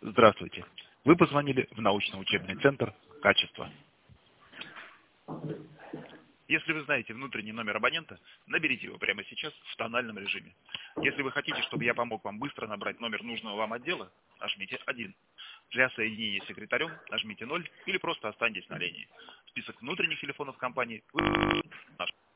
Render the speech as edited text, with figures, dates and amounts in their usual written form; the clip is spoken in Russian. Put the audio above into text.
Здравствуйте. Вы позвонили в научно-учебный центр «Качество». Если вы знаете внутренний номер абонента, наберите его прямо сейчас в тональном режиме. Если вы хотите, чтобы я помог вам быстро набрать номер нужного вам отдела, нажмите 1. Для соединения с секретарем нажмите 0 или просто останьтесь на линии. Список внутренних телефонов компании вы...